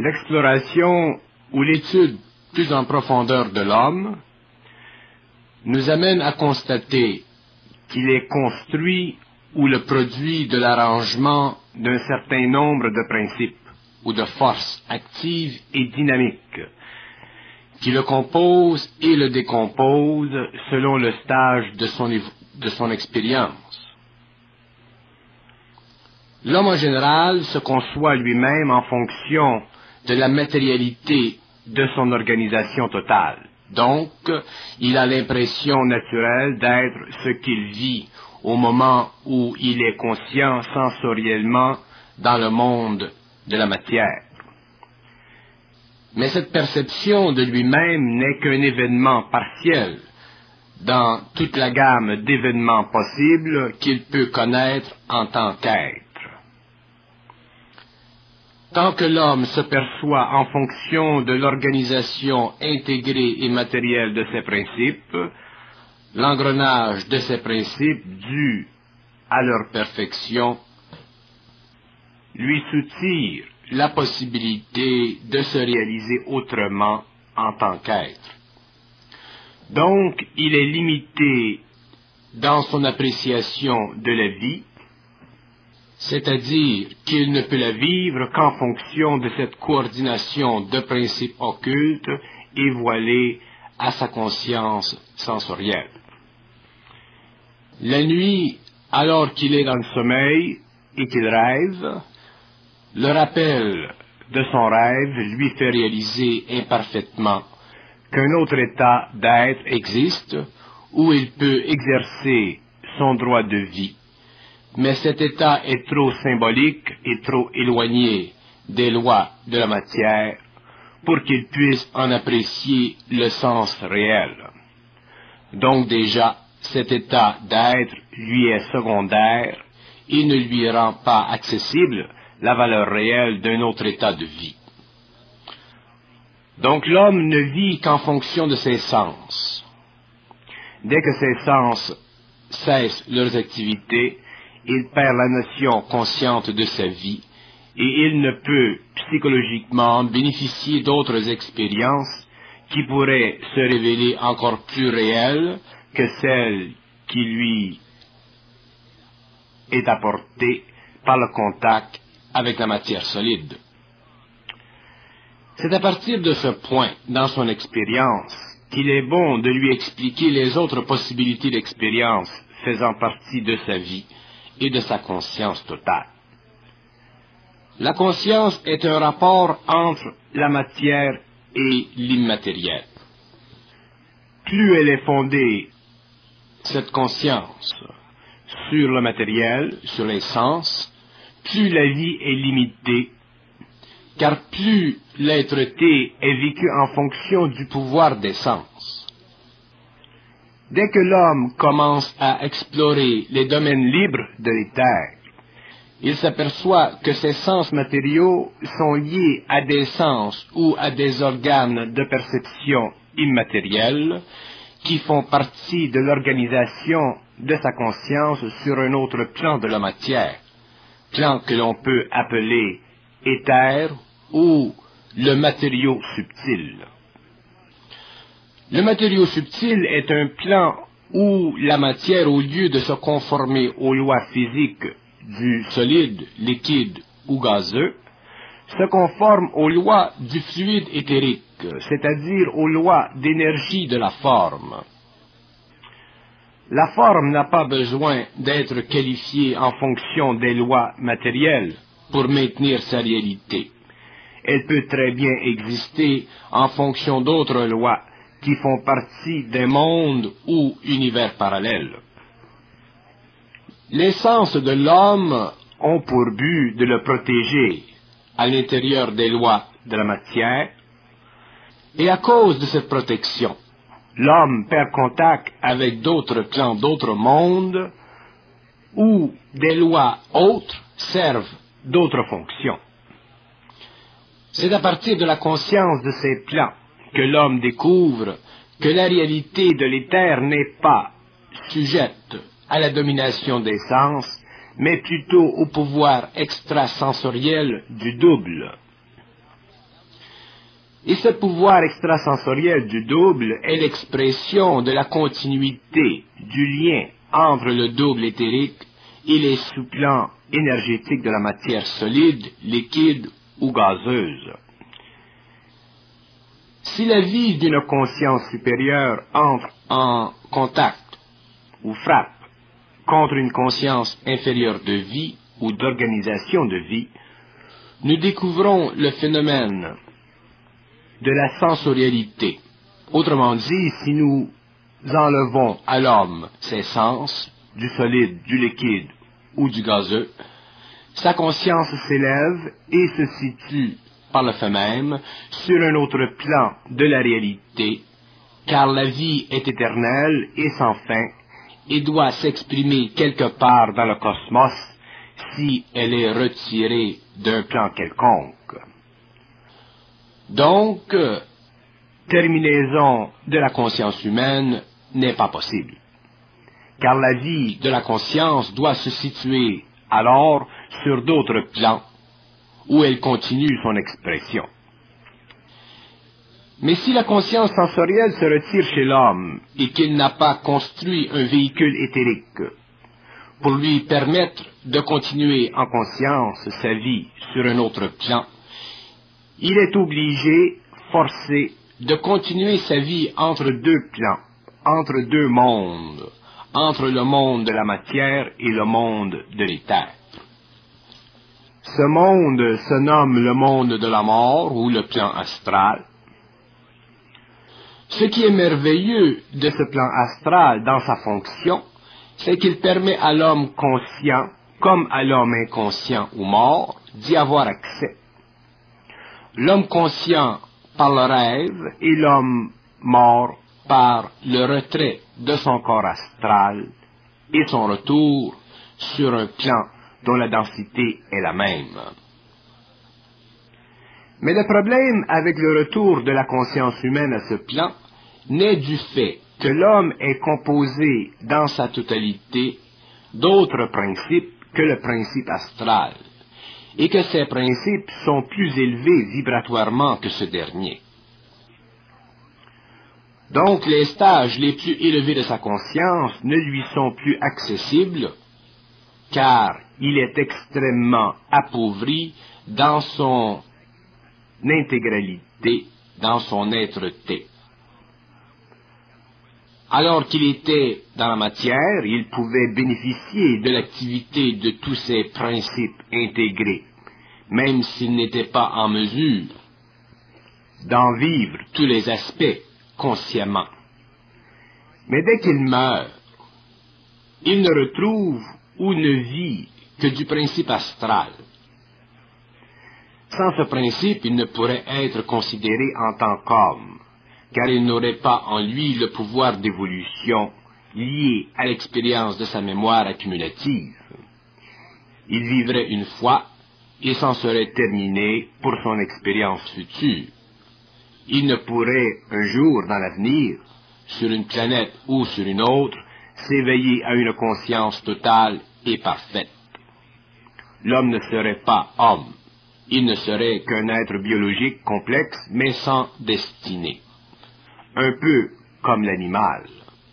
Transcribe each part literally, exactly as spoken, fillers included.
L'exploration ou l'étude plus en profondeur de l'homme nous amène à constater qu'il est construit ou le produit de l'arrangement d'un certain nombre de principes ou de forces actives et dynamiques qui le composent et le décomposent selon le stage de son, de son expérience. L'homme en général se conçoit lui-même en fonction de la matérialité de son organisation totale. Donc, il a l'impression naturelle d'être ce qu'il vit au moment où il est conscient sensoriellement dans le monde de la matière. Mais cette perception de lui-même n'est qu'un événement partiel dans toute la gamme d'événements possibles qu'il peut connaître en tant qu'être. Tant que l'homme se perçoit en fonction de l'organisation intégrée et matérielle de ses principes, l'engrenage de ces principes dû à leur perfection lui soutire la possibilité de se réaliser autrement en tant qu'être. Donc, il est limité dans son appréciation de la vie, c'est-à-dire qu'il ne peut la vivre qu'en fonction de cette coordination de principes occultes et voilés à sa conscience sensorielle. La nuit, alors qu'il est dans le sommeil et qu'il rêve, le rappel de son rêve lui fait réaliser imparfaitement qu'un autre état d'être existe où il peut exercer son droit de vie. Mais cet état est trop symbolique et trop éloigné des lois de la matière pour qu'il puisse en apprécier le sens réel. Donc déjà, cet état d'être lui est secondaire et ne lui rend pas accessible la valeur réelle d'un autre état de vie. Donc l'homme ne vit qu'en fonction de ses sens. Dès que ses sens cessent leurs activités, il perd la notion consciente de sa vie et il ne peut psychologiquement bénéficier d'autres expériences qui pourraient se révéler encore plus réelles que celles qui lui est apportée par le contact avec la matière solide. C'est à partir de ce point dans son expérience qu'il est bon de lui expliquer les autres possibilités d'expérience faisant partie de sa vie et de sa conscience totale. La conscience est un rapport entre la matière et l'immatériel. Plus elle est fondée, cette conscience, sur le matériel, sur les sens, plus la vie est limitée, car plus l'être-té est vécu en fonction du pouvoir des sens. Dès que l'homme commence à explorer les domaines libres de l'éther, il s'aperçoit que ces sens matériaux sont liés à des sens ou à des organes de perception immatériels qui font partie de l'organisation de sa conscience sur un autre plan de la matière, plan que l'on peut appeler éther ou le matériau subtil. Le matériau subtil est un plan où la matière, au lieu de se conformer aux lois physiques du solide, liquide ou gazeux, se conforme aux lois du fluide éthérique, c'est-à-dire aux lois d'énergie de la forme. La forme n'a pas besoin d'être qualifiée en fonction des lois matérielles pour maintenir sa réalité. Elle peut très bien exister en fonction d'autres lois qui font partie des mondes ou univers parallèles. Les sens de l'homme ont pour but de le protéger à l'intérieur des lois de la matière, et à cause de cette protection, l'homme perd contact avec d'autres plans, d'autres mondes, où des lois autres servent d'autres fonctions. C'est à partir de la conscience de ces plans que l'homme découvre que la réalité de l'éther n'est pas sujette à la domination des sens, mais plutôt au pouvoir extrasensoriel du double. Et ce pouvoir extrasensoriel du double est l'expression de la continuité du lien entre le double éthérique et les sous-plans énergétiques de la matière solide, liquide ou gazeuse. Si la vie d'une conscience supérieure entre en contact ou frappe contre une conscience inférieure de vie ou d'organisation de vie, nous découvrons le phénomène de la sensorialité. Autrement dit, si nous enlevons à l'homme ses sens, du solide, du liquide ou du gazeux, sa conscience s'élève et se situe par le fait même sur un autre plan de la réalité, car la vie est éternelle et sans fin et doit s'exprimer quelque part dans le cosmos si elle est retirée d'un plan quelconque. Donc, terminaison de la conscience humaine n'est pas possible, car la vie de la conscience doit se situer alors sur d'autres plans où elle continue son expression. Mais si la conscience sensorielle se retire chez l'homme et qu'il n'a pas construit un véhicule éthérique pour lui permettre de continuer en conscience sa vie sur un autre plan, il est obligé, forcé, de continuer sa vie entre deux plans, entre deux mondes, entre le monde de la matière et le monde de l'éther. Ce monde se nomme le monde de la mort ou le plan astral. Ce qui est merveilleux de ce plan astral dans sa fonction, c'est qu'il permet à l'homme conscient, comme à l'homme inconscient ou mort, d'y avoir accès. L'homme conscient par le rêve et l'homme mort par le retrait de son corps astral et son retour sur un plan dont la densité est la même. Mais le problème avec le retour de la conscience humaine à ce plan naît du fait que l'homme est composé dans sa totalité d'autres principes que le principe astral, et que ces principes sont plus élevés vibratoirement que ce dernier. Donc les stages les plus élevés de sa conscience ne lui sont plus accessibles, car il est extrêmement appauvri dans son intégralité, dans son être-té. Alors qu'il était dans la matière, il pouvait bénéficier de l'activité de tous ces principes intégrés, même s'il n'était pas en mesure d'en vivre tous les aspects consciemment. Mais dès qu'il meurt, il ne retrouve ou ne vit que du principe astral. Sans ce principe, il ne pourrait être considéré en tant qu'homme, car il n'aurait pas en lui le pouvoir d'évolution lié à l'expérience de sa mémoire accumulative. Il vivrait une fois et s'en serait terminé pour son expérience future. Il ne pourrait un jour dans l'avenir, sur une planète ou sur une autre, s'éveiller à une conscience totale et parfaite. L'homme ne serait pas homme. Il ne serait qu'un être biologique complexe, mais sans destinée. Un peu comme l'animal.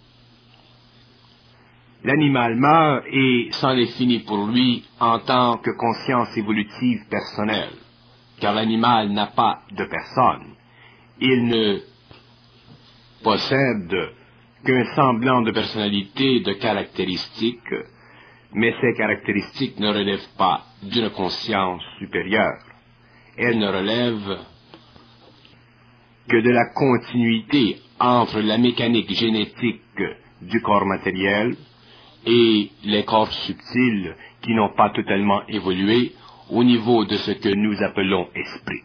L'animal meurt et c'en est fini pour lui en tant que conscience évolutive personnelle, car l'animal n'a pas de personne. Il ne possède qu'un semblant de personnalité, de caractéristiques, mais ces caractéristiques ne relèvent pas d'une conscience supérieure. Elles ne relèvent que de la continuité entre la mécanique génétique du corps matériel et les corps subtils qui n'ont pas totalement évolué au niveau de ce que nous appelons esprit.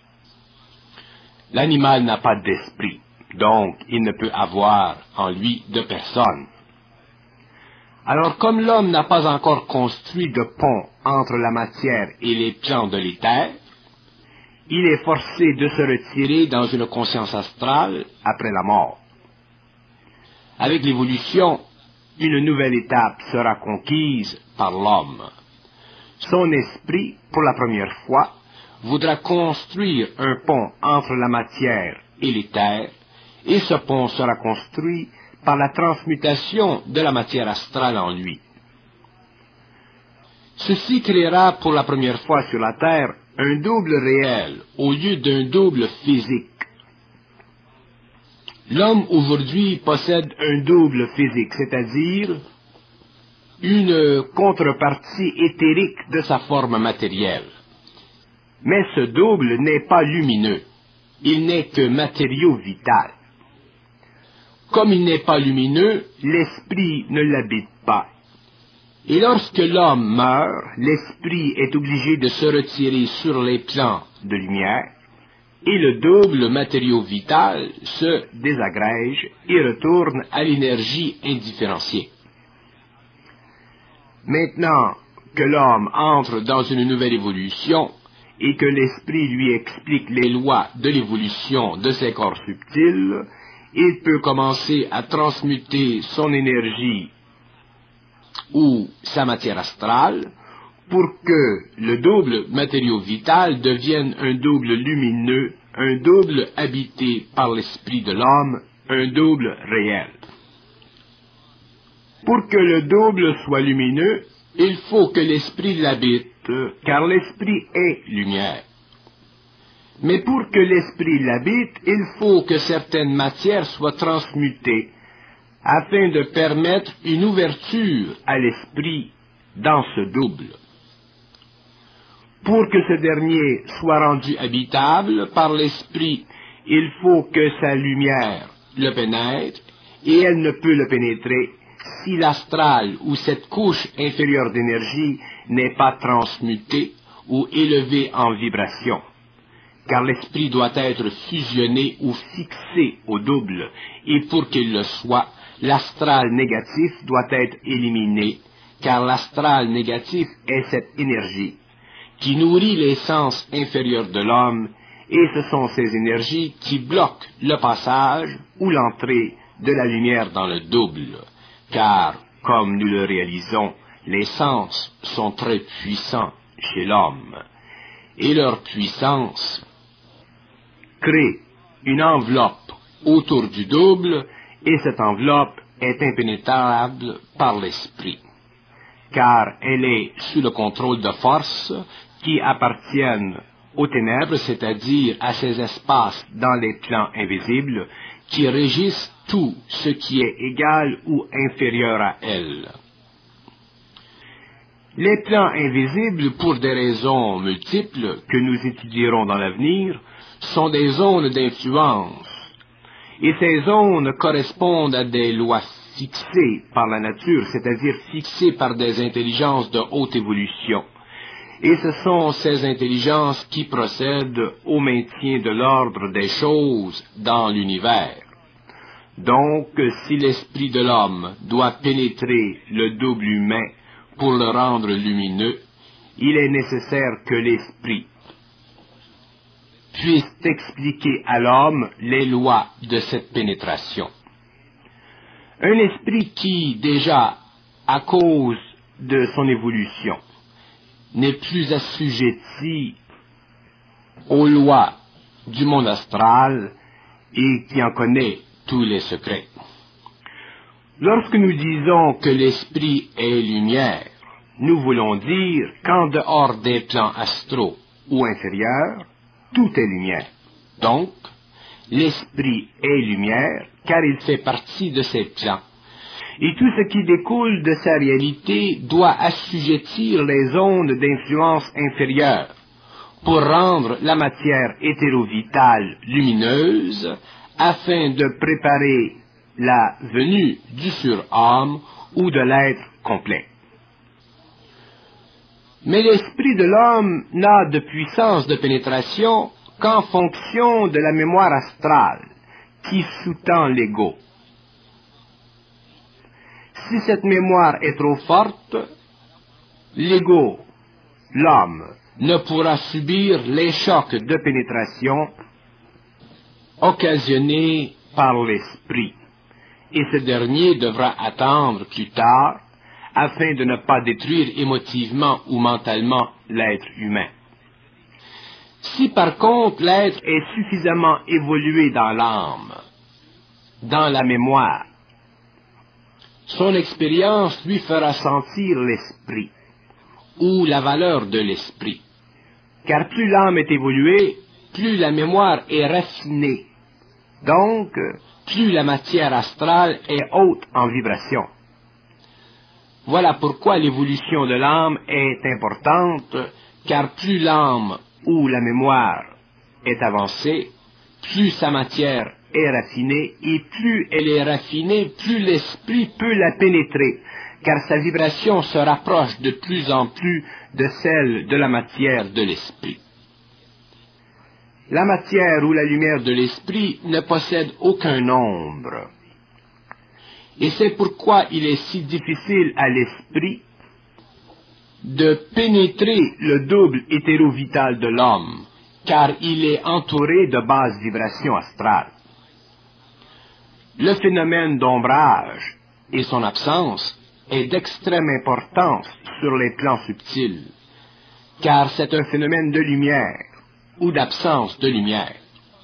L'animal n'a pas d'esprit, donc il ne peut avoir en lui de personne. Alors comme l'homme n'a pas encore construit de pont entre la matière et les plans de l'éther, il est forcé de se retirer dans une conscience astrale après la mort. Avec l'évolution, une nouvelle étape sera conquise par l'homme. Son esprit, pour la première fois, voudra construire un pont entre la matière et l'éther, et ce pont sera construit par la transmutation de la matière astrale en lui. Ceci créera pour la première fois sur la Terre un double réel au lieu d'un double physique. L'homme aujourd'hui possède un double physique, c'est-à-dire une contrepartie éthérique de sa forme matérielle. Mais ce double n'est pas lumineux, il n'est que matériau vital. Comme il n'est pas lumineux, l'esprit ne l'habite pas. Et lorsque l'homme meurt, l'esprit est obligé de se retirer sur les plans de lumière, et le double matériau vital se désagrège et retourne à l'énergie indifférenciée. Maintenant que l'homme entre dans une nouvelle évolution, et que l'esprit lui explique les lois de l'évolution de ses corps subtils, il peut commencer à transmuter son énergie ou sa matière astrale pour que le double matériau vital devienne un double lumineux, un double habité par l'esprit de l'homme, un double réel. Pour que le double soit lumineux, il faut que l'esprit l'habite, car l'esprit est lumière. Mais pour que l'esprit l'habite, il faut que certaines matières soient transmutées, afin de permettre une ouverture à l'esprit dans ce double. Pour que ce dernier soit rendu habitable par l'esprit, il faut que sa lumière le pénètre, et elle ne peut le pénétrer si l'astral ou cette couche inférieure d'énergie n'est pas transmutée ou élevée en vibration. Car l'esprit doit être fusionné ou fixé au double, et pour qu'il le soit, l'astral négatif doit être éliminé, car l'astral négatif est cette énergie qui nourrit les sens inférieurs de l'homme, et ce sont ces énergies qui bloquent le passage ou l'entrée de la lumière dans le double, car, comme nous le réalisons, les sens sont très puissants chez l'homme, et leur puissance crée une enveloppe autour du double, et cette enveloppe est impénétrable par l'esprit, car elle est sous le contrôle de forces qui appartiennent aux ténèbres, c'est-à-dire à ces espaces dans les plans invisibles qui régissent tout ce qui est égal ou inférieur à elles. Les plans invisibles, pour des raisons multiples que nous étudierons dans l'avenir, sont des zones d'influence, et ces zones correspondent à des lois fixées par la nature, c'est-à-dire fixées par des intelligences de haute évolution. Et ce sont ces intelligences qui procèdent au maintien de l'ordre des choses dans l'univers. Donc, si l'esprit de l'homme doit pénétrer le double humain pour le rendre lumineux, il est nécessaire que l'esprit puisse expliquer à l'homme les lois de cette pénétration. Un esprit qui, déjà, à cause de son évolution, n'est plus assujetti aux lois du monde astral et qui en connaît tous les secrets. Lorsque nous disons que l'esprit est lumière, nous voulons dire qu'en dehors des plans astraux ou inférieurs, tout est lumière. Donc, l'esprit est lumière car il fait partie de ces plans. Et tout ce qui découle de sa réalité doit assujettir les ondes d'influence inférieure pour rendre la matière hétérovitale lumineuse afin de préparer la venue du surhomme ou de l'être complet. Mais l'esprit de l'homme n'a de puissance de pénétration qu'en fonction de la mémoire astrale qui sous-tend l'ego. Si cette mémoire est trop forte, l'ego, l'homme, ne pourra subir les chocs de pénétration occasionnés par l'esprit, et ce dernier devra attendre plus tard afin de ne pas détruire émotivement ou mentalement l'être humain. Si par contre l'être est suffisamment évolué dans l'âme, dans la mémoire, son expérience lui fera sentir l'esprit, ou la valeur de l'esprit. Car plus l'âme est évoluée, plus la mémoire est raffinée. Donc, plus la matière astrale est haute en vibration. Voilà pourquoi l'évolution de l'âme est importante, car plus l'âme ou la mémoire est avancée, plus sa matière est raffinée, et plus elle est raffinée, plus l'esprit peut la pénétrer, car sa vibration se rapproche de plus en plus de celle de la matière de l'esprit. La matière ou la lumière de l'esprit ne possède aucun nombre. Et c'est pourquoi il est si difficile à l'esprit de pénétrer le double hétérovital de l'homme, car il est entouré de basses vibrations astrales. Le phénomène d'ombrage et son absence est d'extrême importance sur les plans subtils, car c'est un phénomène de lumière ou d'absence de lumière.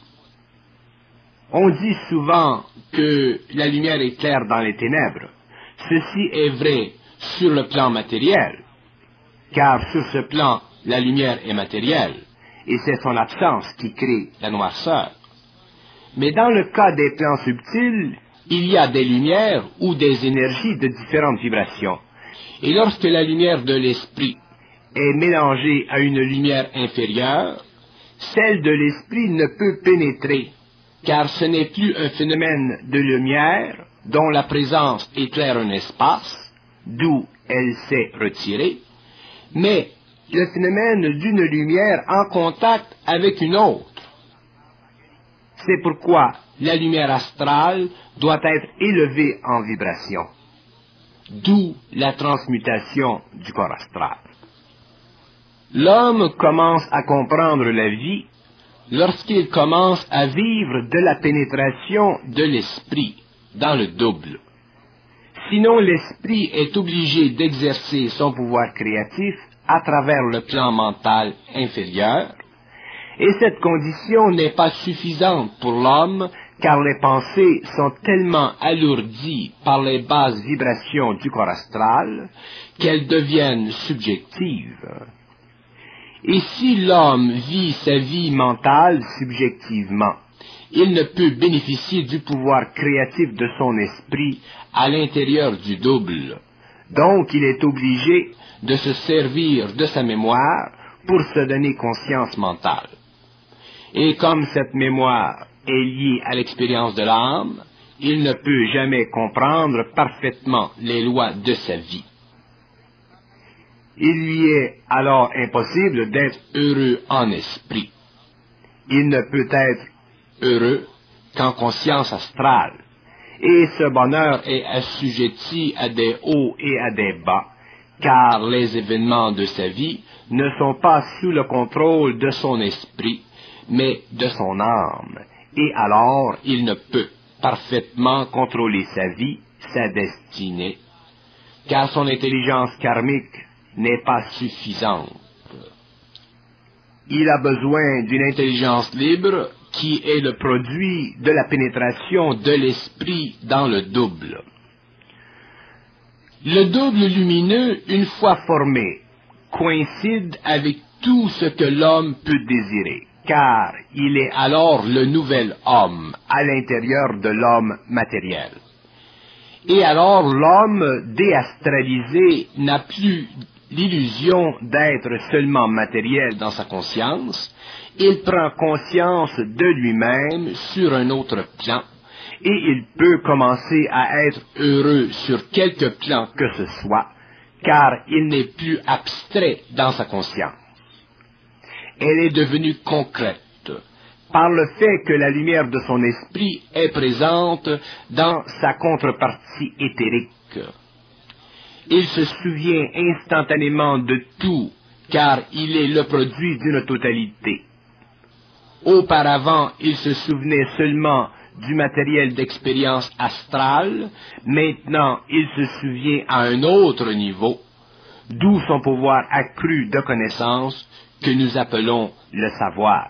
On dit souvent que la lumière est claire dans les ténèbres. Ceci est vrai sur le plan matériel, car sur ce plan, la lumière est matérielle, et c'est son absence qui crée la noirceur. Mais dans le cas des plans subtils, il y a des lumières ou des énergies de différentes vibrations. Et lorsque la lumière de l'esprit est mélangée à une lumière inférieure, celle de l'esprit ne peut pénétrer, car ce n'est plus un phénomène de lumière dont la présence éclaire un espace, d'où elle s'est retirée, mais le phénomène d'une lumière en contact avec une autre. C'est pourquoi la lumière astrale doit être élevée en vibration, d'où la transmutation du corps astral. L'homme commence à comprendre la vie lorsqu'il commence à vivre de la pénétration de l'esprit dans le double. Sinon, l'esprit est obligé d'exercer son pouvoir créatif à travers le plan mental inférieur, et cette condition n'est pas suffisante pour l'homme, car les pensées sont tellement alourdies par les basses vibrations du corps astral qu'elles deviennent subjectives. Et si l'homme vit sa vie mentale subjectivement, il ne peut bénéficier du pouvoir créatif de son esprit à l'intérieur du double. Donc il est obligé de se servir de sa mémoire pour se donner conscience mentale. Et comme cette mémoire est liée à l'expérience de l'âme, il ne peut jamais comprendre parfaitement les lois de sa vie. Il lui est alors impossible d'être heureux en esprit. Il ne peut être heureux qu'en conscience astrale, et ce bonheur est assujetti à des hauts et à des bas, car les événements de sa vie ne sont pas sous le contrôle de son esprit, mais de son âme, et alors il ne peut parfaitement contrôler sa vie, sa destinée, car son intelligence karmique n'est pas suffisante. Il a besoin d'une intelligence libre qui est le produit de la pénétration de l'esprit dans le double. Le double lumineux, une fois formé, coïncide avec tout ce que l'homme peut désirer, car il est alors le nouvel homme à l'intérieur de l'homme matériel. Et alors l'homme déastralisé n'a plus l'illusion d'être seulement matériel dans sa conscience, il prend conscience de lui-même sur un autre plan, et il peut commencer à être heureux sur quelque plan que ce soit, car il n'est plus abstrait dans sa conscience. Elle est devenue concrète, par le fait que la lumière de son esprit est présente dans sa contrepartie éthérique. Il se souvient instantanément de tout, car il est le produit d'une totalité. Auparavant, il se souvenait seulement du matériel d'expérience astrale, maintenant il se souvient à un autre niveau, d'où son pouvoir accru de connaissance que nous appelons le savoir.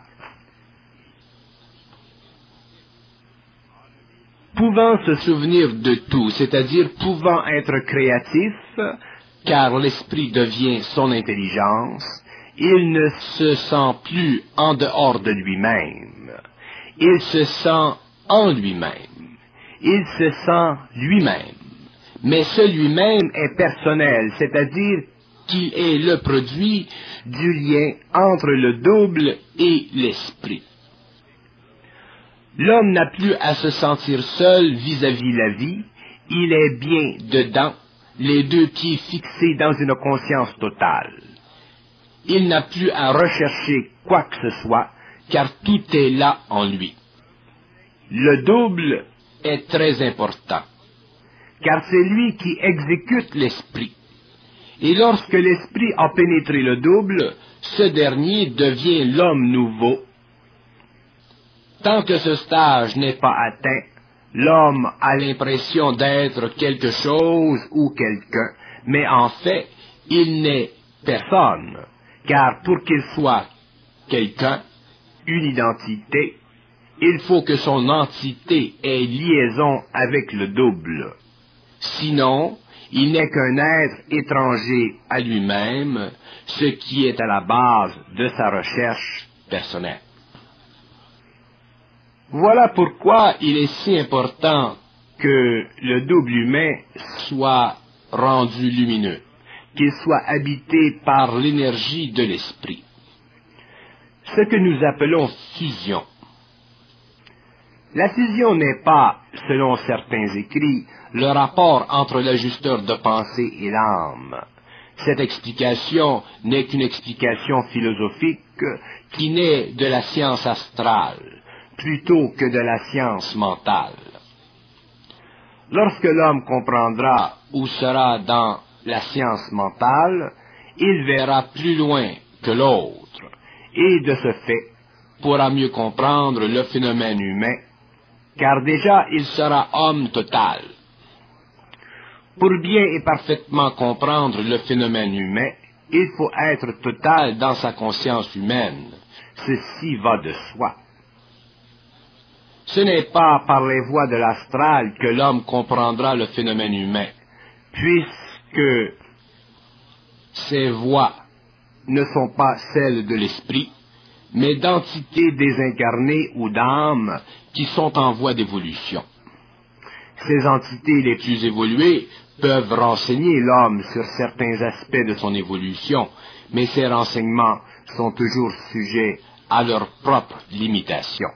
Pouvant se souvenir de tout, c'est-à-dire pouvant être créatif, car l'esprit devient son intelligence, il ne se sent plus en dehors de lui-même. Il se sent en lui-même. Il se sent lui-même. Mais ce lui-même est personnel, c'est-à-dire qu'il est le produit du lien entre le double et l'esprit. L'homme n'a plus à se sentir seul vis-à-vis la vie, il est bien dedans, les deux pieds fixés dans une conscience totale. Il n'a plus à rechercher quoi que ce soit, car tout est là en lui. Le double est très important, car c'est lui qui exécute l'esprit. Et lorsque l'esprit a pénétré le double, ce dernier devient l'homme nouveau. Tant que ce stage n'est pas atteint, l'homme a l'impression d'être quelque chose ou quelqu'un, mais en fait, il n'est personne, car pour qu'il soit quelqu'un, une identité, il faut que son entité ait liaison avec le double. Sinon, il n'est qu'un être étranger à lui-même, ce qui est à la base de sa recherche personnelle. Voilà pourquoi il est si important que le double humain soit rendu lumineux, qu'il soit habité par l'énergie de l'esprit. Ce que nous appelons fusion. La fusion n'est pas, selon certains écrits, le rapport entre l'ajusteur de pensée et l'âme. Cette explication n'est qu'une explication philosophique qui naît de la science astrale, plutôt que de la science mentale. Lorsque l'homme comprendra où sera dans la science mentale, il verra plus loin que l'autre, et de ce fait, pourra mieux comprendre le phénomène humain, car déjà il sera homme total. Pour bien et parfaitement comprendre le phénomène humain, il faut être total dans sa conscience humaine. Ceci va de soi. Ce n'est pas par les voies de l'astral que l'homme comprendra le phénomène humain, puisque ces voies ne sont pas celles de l'esprit, mais d'entités désincarnées ou d'âmes qui sont en voie d'évolution. Ces entités les plus évoluées peuvent renseigner l'homme sur certains aspects de son évolution, mais ces renseignements sont toujours sujets à leurs propres limitations.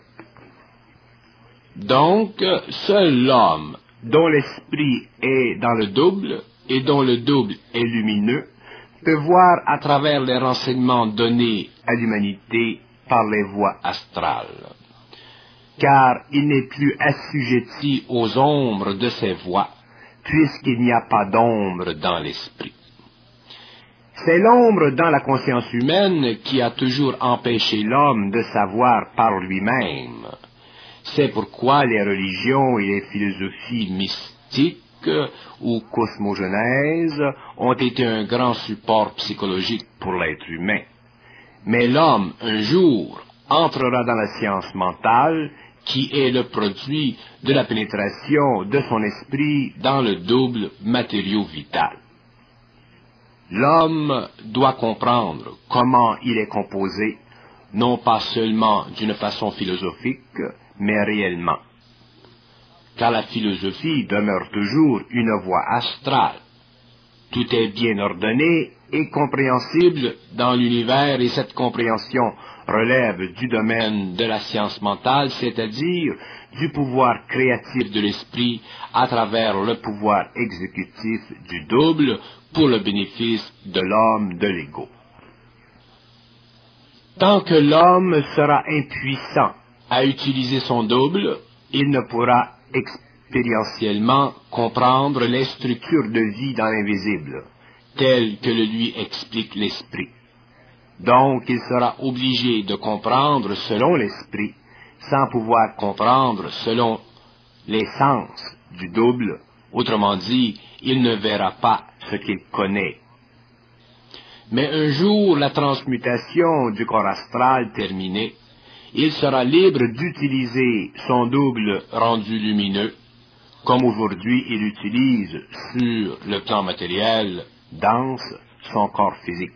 Donc, seul l'homme, dont l'esprit est dans le double, et dont le double est lumineux, peut voir à travers les renseignements donnés à l'humanité par les voies astrales. Car il n'est plus assujetti aux ombres de ces voies, puisqu'il n'y a pas d'ombre dans l'esprit. C'est l'ombre dans la conscience humaine qui a toujours empêché l'homme de savoir par lui-même. C'est pourquoi les religions et les philosophies mystiques ou cosmogenèses ont été un grand support psychologique pour l'être humain. Mais l'homme, un jour, entrera dans la science mentale, qui est le produit de la pénétration de son esprit dans le double matériau vital. L'homme doit comprendre comment il est composé, non pas seulement d'une façon philosophique, mais réellement. Car la philosophie demeure toujours une voie astrale. Tout est bien ordonné et compréhensible dans l'univers, et cette compréhension relève du domaine de la science mentale, c'est-à-dire du pouvoir créatif de l'esprit à travers le pouvoir exécutif du double pour le bénéfice de l'homme de l'ego. Tant que l'homme sera impuissant à utiliser son double, il ne pourra expérientiellement comprendre les structures de vie dans l'invisible, telles que le lui explique l'esprit. Donc il sera obligé de comprendre selon l'esprit, sans pouvoir comprendre selon les sens du double. Autrement dit, il ne verra pas ce qu'il connaît. Mais un jour, la transmutation du corps astral terminée, il sera libre d'utiliser son double rendu lumineux, comme aujourd'hui il utilise sur le plan matériel, dense, son corps physique.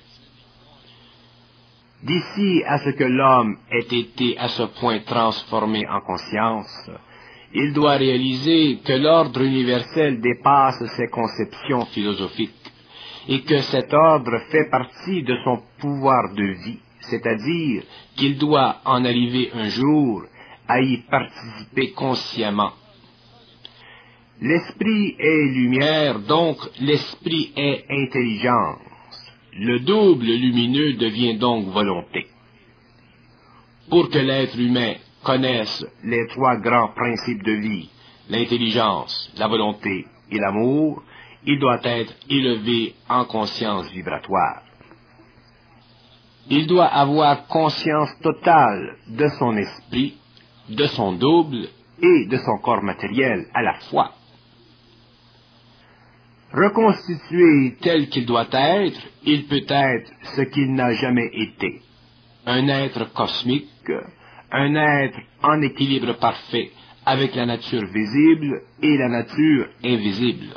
D'ici à ce que l'homme ait été à ce point transformé en conscience, il doit réaliser que l'ordre universel dépasse ses conceptions philosophiques et que cet ordre fait partie de son pouvoir de vie, c'est-à-dire qu'il doit en arriver un jour à y participer consciemment. L'esprit est lumière, donc l'esprit est intelligence. Le double lumineux devient donc volonté. Pour que l'être humain connaisse les trois grands principes de vie, l'intelligence, la volonté et l'amour, il doit être élevé en conscience vibratoire. Il doit avoir conscience totale de son esprit, de son double et de son corps matériel à la fois. Reconstitué tel qu'il doit être, il peut être ce qu'il n'a jamais été. Un être cosmique, un être en équilibre parfait avec la nature visible et la nature invisible.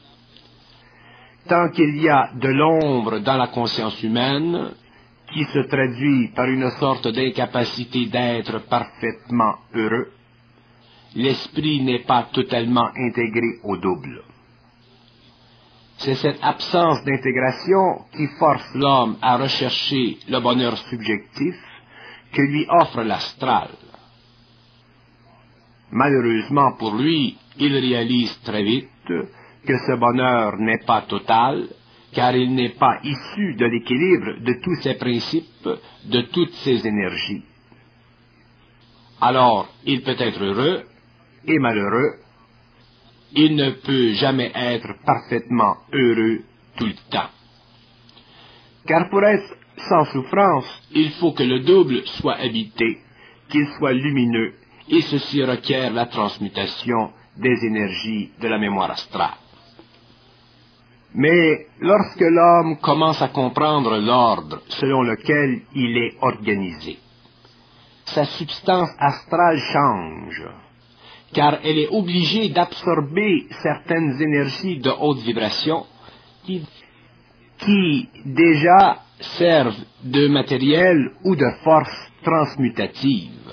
Tant qu'il y a de l'ombre dans la conscience humaine, qui se traduit par une sorte d'incapacité d'être parfaitement heureux, l'esprit n'est pas totalement intégré au double. C'est cette absence d'intégration qui force l'homme à rechercher le bonheur subjectif que lui offre l'astral. Malheureusement pour lui, il réalise très vite que ce bonheur n'est pas total, car il n'est pas issu de l'équilibre de tous ses principes, de toutes ses énergies. Alors, il peut être heureux et malheureux. Il ne peut jamais être parfaitement heureux tout le temps. Car pour être sans souffrance, il faut que le double soit habité, qu'il soit lumineux, et ceci requiert la transmutation des énergies de la mémoire astrale. Mais lorsque l'homme commence à comprendre l'ordre selon lequel il est organisé, sa substance astrale change, car elle est obligée d'absorber certaines énergies de haute vibration qui, qui déjà servent de matériel ou de force transmutative.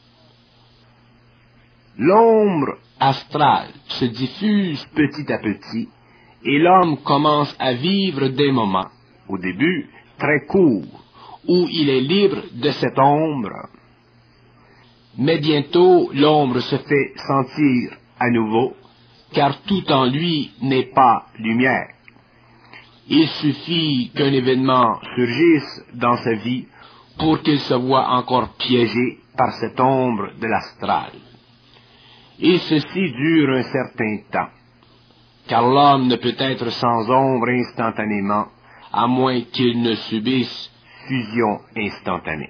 L'ombre astrale se diffuse petit à petit et l'homme commence à vivre des moments, au début très courts, où il est libre de cette ombre. Mais bientôt, l'ombre se fait sentir à nouveau, car tout en lui n'est pas lumière. Il suffit qu'un événement surgisse dans sa vie pour qu'il se voie encore piégé par cette ombre de l'astral. Et ceci dure un certain temps, car l'homme ne peut être sans ombre instantanément, à moins qu'il ne subisse fusion instantanée.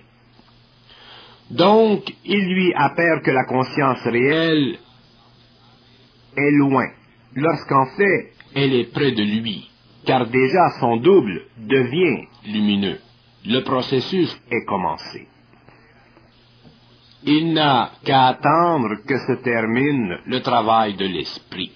Donc, il lui apparaît que la conscience réelle est loin, lorsqu'en fait, elle est près de lui, car déjà son double devient lumineux. Le processus est commencé. Il n'a qu'à attendre que se termine le travail de l'esprit.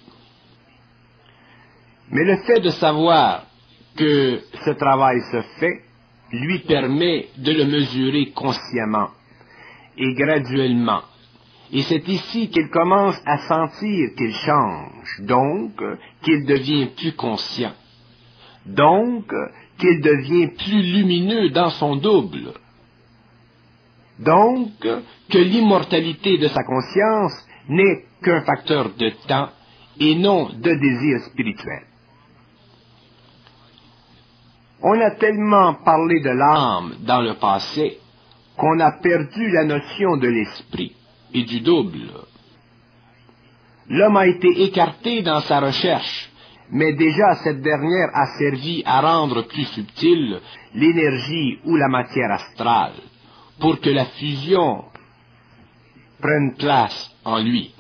Mais le fait de savoir que ce travail se fait lui permet de le mesurer consciemment et graduellement. Et c'est ici qu'il commence à sentir qu'il change, donc qu'il devient plus conscient, donc qu'il devient plus lumineux dans son double, donc que l'immortalité de sa conscience n'est qu'un facteur de temps et non de désir spirituel. On a tellement parlé de l'âme dans le passé qu'on a perdu la notion de l'esprit et du double. L'homme a été écarté dans sa recherche, mais déjà cette dernière a servi à rendre plus subtile l'énergie ou la matière astrale, pour que la fusion prenne place en lui.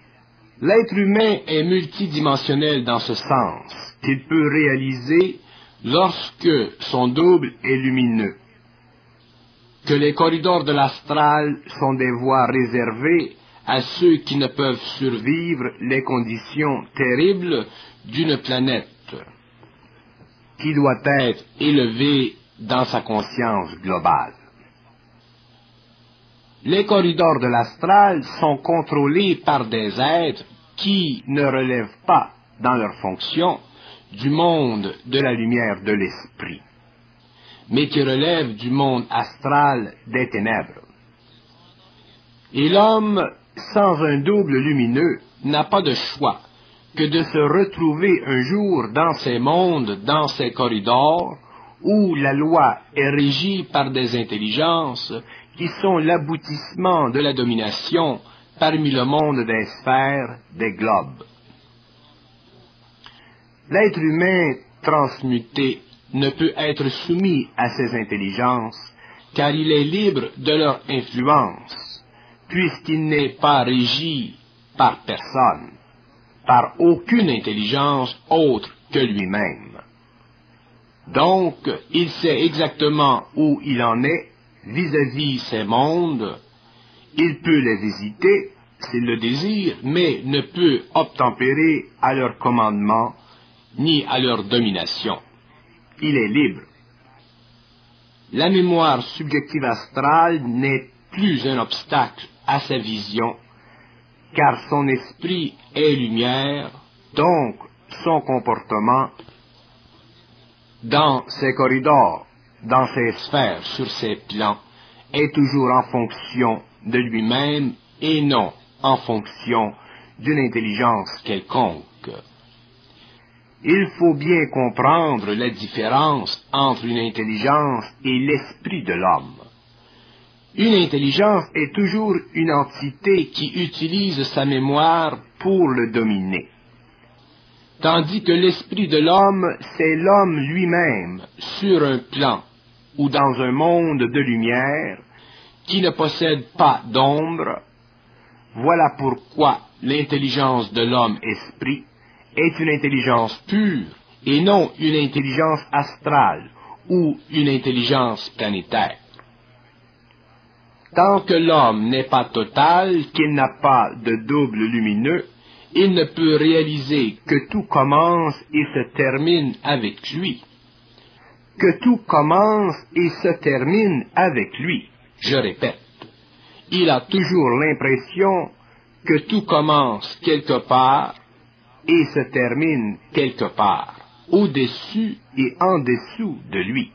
L'être humain est multidimensionnel dans ce sens, qu'il peut réaliser lorsque son double est lumineux, que les corridors de l'astral sont des voies réservées à ceux qui ne peuvent survivre les conditions terribles d'une planète qui doit être élevée dans sa conscience globale. Les corridors de l'astral sont contrôlés par des êtres qui ne relèvent pas, dans leur fonction, du monde de la lumière de l'esprit, mais qui relèvent du monde astral des ténèbres. Et l'homme, sans un double lumineux, n'a pas de choix que de se retrouver un jour dans ces mondes, dans ces corridors, où la loi est régie par des intelligences qui sont l'aboutissement de la domination parmi le monde des sphères, des globes. L'être humain transmuté ne peut être soumis à ces intelligences, car il est libre de leur influence, puisqu'il n'est pas régi par personne, par aucune intelligence autre que lui-même. Donc, il sait exactement où il en est vis-à-vis ces mondes. Il peut les visiter s'il le désire, mais ne peut obtempérer à leur commandement ni à leur domination. Il est libre. La mémoire subjective astrale n'est plus un obstacle à sa vision, car son esprit est lumière, donc son comportement dans ses corridors, dans ses sphères, sur ses plans, est toujours en fonction de lui-même et non en fonction d'une intelligence quelconque. Il faut bien comprendre la différence entre une intelligence et l'esprit de l'homme. Une intelligence est toujours une entité qui utilise sa mémoire pour le dominer, tandis que l'esprit de l'homme, c'est l'homme lui-même sur un plan ou dans un monde de lumière qui ne possède pas d'ombre. Voilà pourquoi l'intelligence de l'homme-esprit est une intelligence pure et non une intelligence astrale ou une intelligence planétaire. Tant que l'homme n'est pas total, qu'il n'a pas de double lumineux, il ne peut réaliser que tout commence et se termine avec lui. Que tout commence et se termine avec lui. Je répète, il a toujours l'impression que tout commence quelque part et se termine quelque part, au-dessus et en dessous de lui.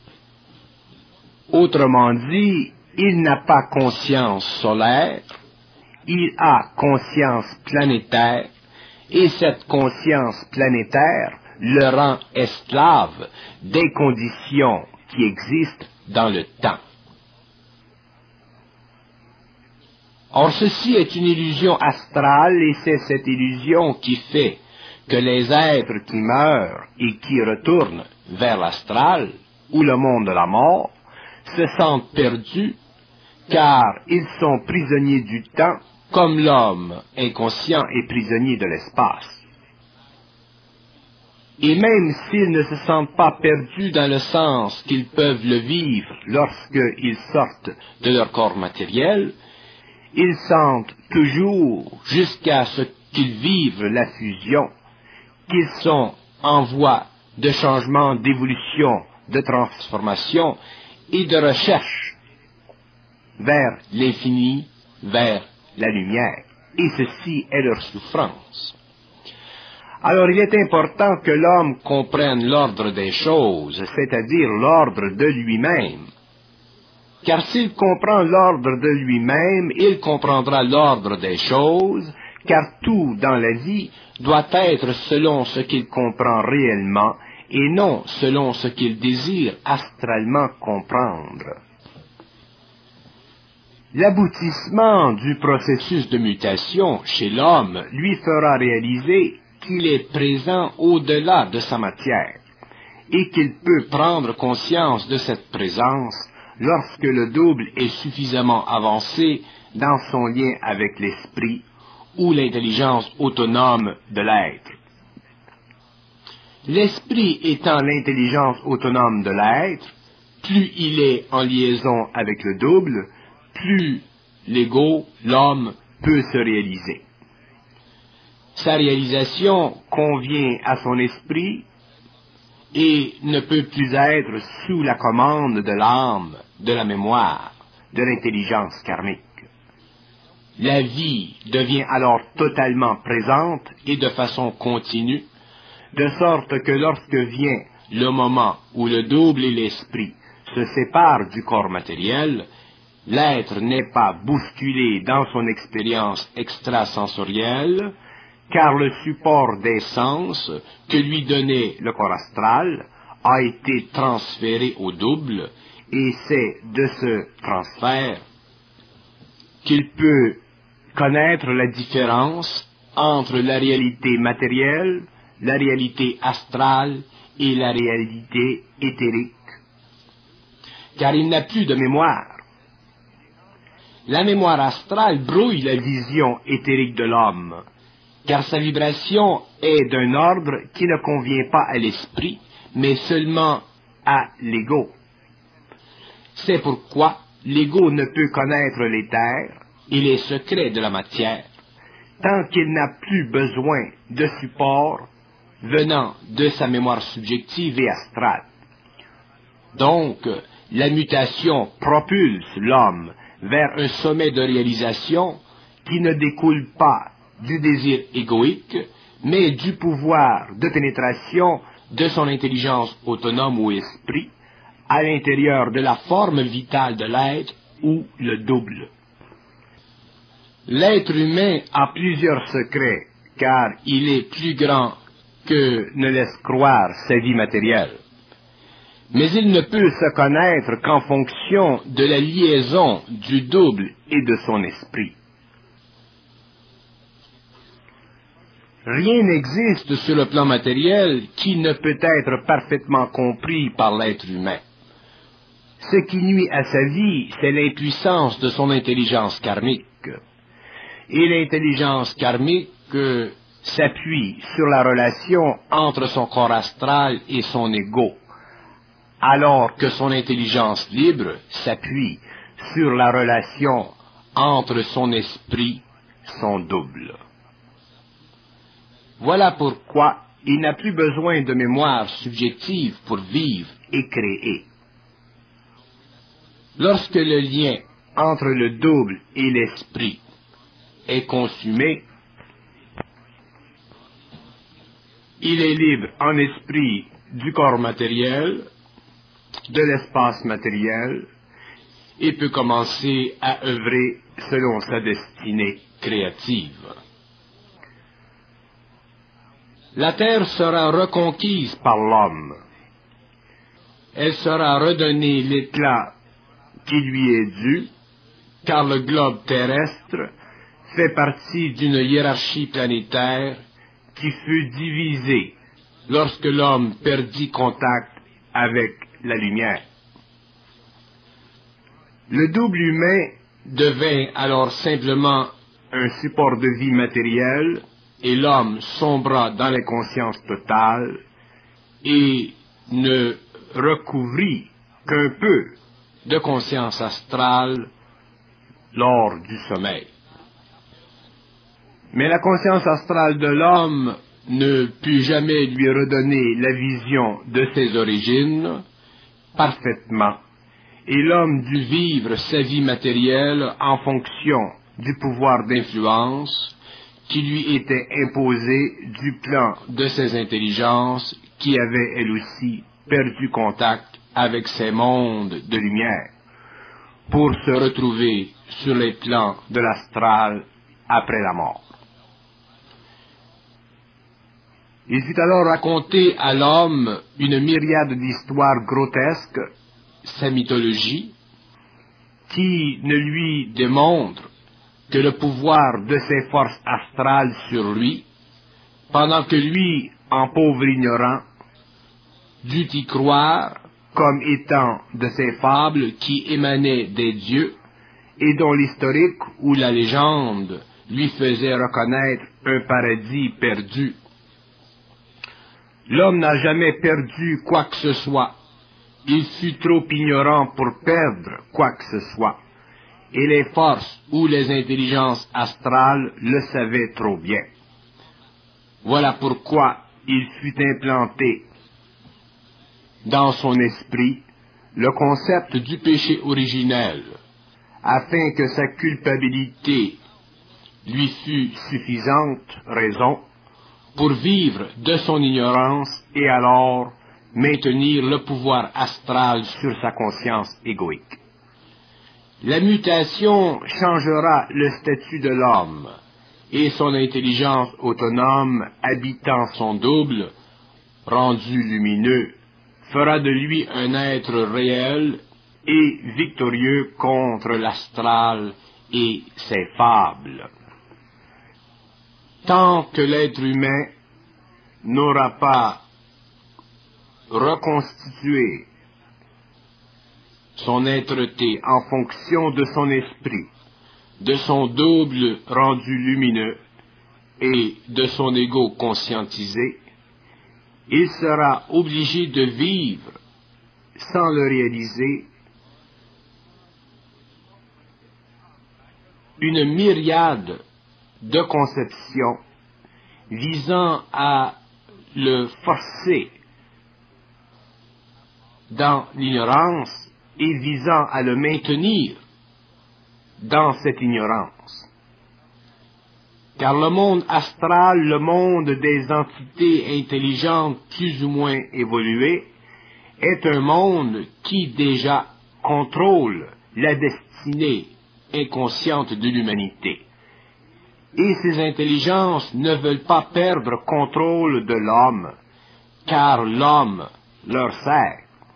Autrement dit, il n'a pas conscience solaire, il a conscience planétaire, et cette conscience planétaire le rend esclave des conditions qui existent dans le temps. Or, ceci est une illusion astrale, et c'est cette illusion qui fait que les êtres qui meurent et qui retournent vers l'astral, ou le monde de la mort, se sentent perdus, car ils sont prisonniers du temps, comme l'homme inconscient est prisonnier de l'espace. Et même s'ils ne se sentent pas perdus dans le sens qu'ils peuvent le vivre lorsqu'ils sortent de leur corps matériel, ils sentent toujours, jusqu'à ce qu'ils vivent la fusion, qu'ils sont en voie de changement, d'évolution, de transformation et de recherche vers l'infini, vers la lumière. Et ceci est leur souffrance. Alors il est important que l'homme comprenne l'ordre des choses, c'est-à-dire l'ordre de lui-même. Car s'il comprend l'ordre de lui-même, il comprendra l'ordre des choses, car tout dans la vie doit être selon ce qu'il comprend réellement et non selon ce qu'il désire astralement comprendre. L'aboutissement du processus de mutation chez l'homme lui fera réaliser qu'il est présent au-delà de sa matière et qu'il peut prendre conscience de cette présence lorsque le double est suffisamment avancé dans son lien avec l'esprit ou l'intelligence autonome de l'être. L'esprit étant l'intelligence autonome de l'être, plus il est en liaison avec le double, plus l'ego, l'homme, peut se réaliser. Sa réalisation convient à son esprit et ne peut plus être sous la commande de l'âme, de la mémoire, de l'intelligence karmique. La vie devient alors totalement présente et de façon continue, de sorte que lorsque vient le moment où le double et l'esprit se séparent du corps matériel, l'être n'est pas bousculé dans son expérience extrasensorielle, car le support des sens que lui donnait le corps astral a été transféré au double, et c'est de ce transfert qu'il peut connaître la différence entre la réalité matérielle, la réalité astrale et la réalité éthérique, car il n'a plus de mémoire. La mémoire astrale brouille la vision éthérique de l'homme, car sa vibration est d'un ordre qui ne convient pas à l'esprit, mais seulement à l'ego. C'est pourquoi l'ego ne peut connaître l'éther et les secrets de la matière, tant qu'il n'a plus besoin de support venant de sa mémoire subjective et astrale. Donc, la mutation propulse l'homme vers un sommet de réalisation qui ne découle pas du désir égoïque, mais du pouvoir de pénétration de son intelligence autonome ou esprit à l'intérieur de la forme vitale de l'être ou le double. L'être humain a plusieurs secrets, car il est plus grand que ne laisse croire sa vie matérielle. Mais il ne peut se connaître qu'en fonction de la liaison du double et de son esprit. Rien n'existe sur le plan matériel qui ne peut être parfaitement compris par l'être humain. Ce qui nuit à sa vie, c'est l'impuissance de son intelligence karmique. Et l'intelligence karmique euh, s'appuie sur la relation entre son corps astral et son ego, alors que son intelligence libre s'appuie sur la relation entre son esprit, son double. Voilà pourquoi il n'a plus besoin de mémoire subjective pour vivre et créer. Lorsque le lien entre le double et l'esprit est consumé, il est libre en esprit du corps matériel, de l'espace matériel, et peut commencer à œuvrer selon sa destinée créative. La terre sera reconquise par l'homme. Elle sera redonnée l'éclat qui lui est dû, car le globe terrestre fait partie d'une hiérarchie planétaire qui fut divisée lorsque l'homme perdit contact avec la lumière. Le double humain devint alors simplement un support de vie matérielle et l'homme sombra dans l'inconscience totale et ne recouvrit qu'un peu de conscience astrale lors du sommeil. Mais la conscience astrale de l'homme ne put jamais lui redonner la vision de ses origines parfaitement, et l'homme dut vivre sa vie matérielle en fonction du pouvoir d'influence qui lui était imposé du plan de ses intelligences qui avaient elles aussi perdu contact avec ces mondes de lumière, pour se retrouver sur les plans de l'astral après la mort. Il fut alors raconté à l'homme une myriade d'histoires grotesques, sa mythologie, qui ne lui démontre que le pouvoir de ses forces astrales sur lui, pendant que lui, en pauvre ignorant, dut y croire comme étant de ces fables qui émanaient des dieux et dont l'historique ou la légende lui faisait reconnaître un paradis perdu. L'homme n'a jamais perdu quoi que ce soit. Il fut trop ignorant pour perdre quoi que ce soit. Et les forces ou les intelligences astrales le savaient trop bien. Voilà pourquoi il fut implanté dans son esprit le concept du péché originel, afin que sa culpabilité lui fût suffisante raison pour vivre de son ignorance et alors maintenir le pouvoir astral sur sa conscience égoïque. La mutation changera le statut de l'homme et son intelligence autonome habitant son double, rendu lumineux, fera de lui un être réel et victorieux contre l'astral et ses fables. Tant que l'être humain n'aura pas reconstitué son êtreté en fonction de son esprit, de son double rendu lumineux et de son ego conscientisé, il sera obligé de vivre, sans le réaliser, une myriade de conceptions visant à le forcer dans l'ignorance et visant à le maintenir dans cette ignorance. Car le monde astral, le monde des entités intelligentes plus ou moins évoluées, est un monde qui déjà contrôle la destinée inconsciente de l'humanité. Et ces intelligences ne veulent pas perdre contrôle de l'homme, car l'homme leur sert.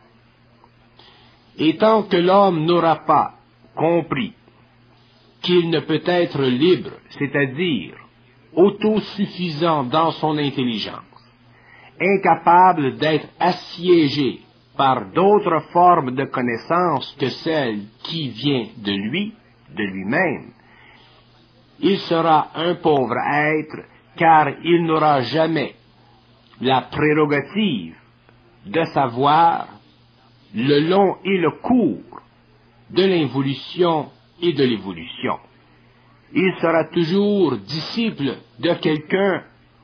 Et tant que l'homme n'aura pas compris qu'il ne peut être libre, c'est-à-dire autosuffisant dans son intelligence, incapable d'être assiégé par d'autres formes de connaissance que celle qui vient de lui, de lui-même, il sera un pauvre être, car il n'aura jamais la prérogative de savoir le long et le court de l'involution et de l'évolution. Il sera toujours disciple de quelqu'un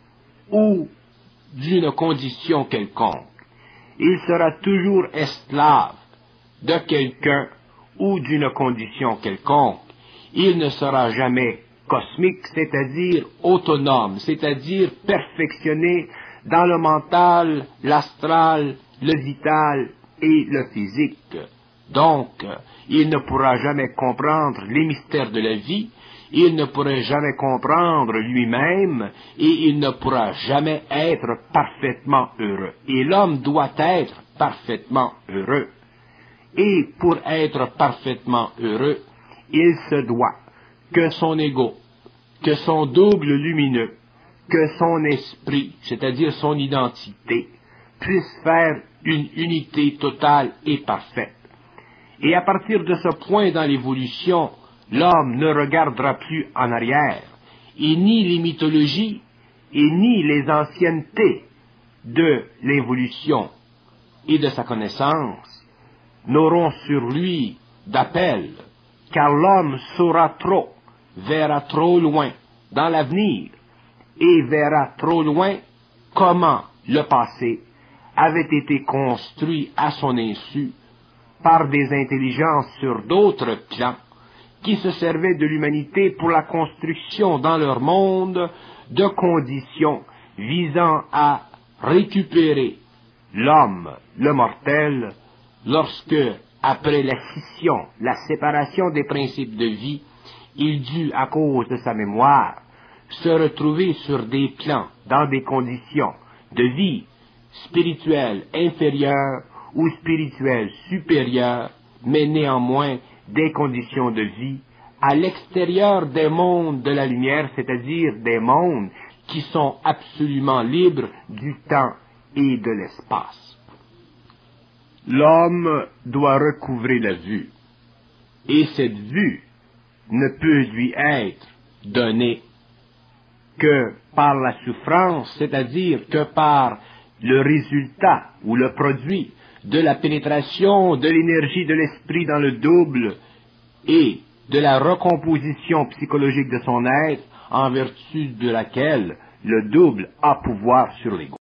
ou d'une condition quelconque. Il sera toujours esclave de quelqu'un ou d'une condition quelconque. Il ne sera jamais cosmique, c'est-à-dire autonome, c'est-à-dire perfectionné dans le mental, l'astral, le vital et le physique. Donc, il ne pourra jamais comprendre les mystères de la vie, il ne pourra jamais comprendre lui-même, et il ne pourra jamais être parfaitement heureux. Et l'homme doit être parfaitement heureux. Et pour être parfaitement heureux, il se doit que son ego, que son double lumineux, que son esprit, c'est-à-dire son identité, puisse faire une unité totale et parfaite. Et à partir de ce point dans l'évolution, l'homme ne regardera plus en arrière, et ni les mythologies, et ni les anciennetés de l'évolution et de sa connaissance n'auront sur lui d'appel, car l'homme saura trop, verra trop loin dans l'avenir, et verra trop loin comment le passé avait été construit à son insu par des intelligences sur d'autres plans qui se servaient de l'humanité pour la construction dans leur monde de conditions visant à récupérer l'homme, le mortel, lorsque, après la scission, la séparation des principes de vie, il dut, à cause de sa mémoire, se retrouver sur des plans, dans des conditions de vie spirituelle inférieure ou spirituelle supérieure, mais néanmoins des conditions de vie à l'extérieur des mondes de la lumière, c'est-à-dire des mondes qui sont absolument libres du temps et de l'espace. L'homme doit recouvrer la vue, et cette vue ne peut lui être donnée que par la souffrance, c'est-à-dire que par le résultat ou le produit de la pénétration de l'énergie de l'esprit dans le double et de la recomposition psychologique de son être en vertu de laquelle le double a pouvoir sur l'ego.